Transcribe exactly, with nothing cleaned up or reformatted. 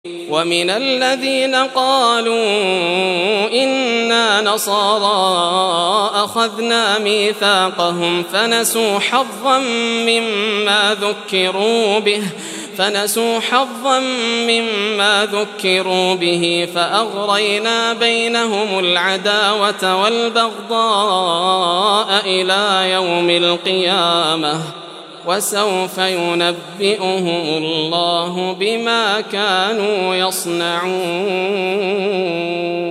ومن الذين قالوا إنا نصارى أخذنا ميثاقهم فنسوا حظا مما ذكروا به فنسوا حظا مما ذكروا به فأغرينا بينهم العداوة والبغضاء إلى يوم القيامة وسوف ينبئهم الله بما كانوا يصنعون.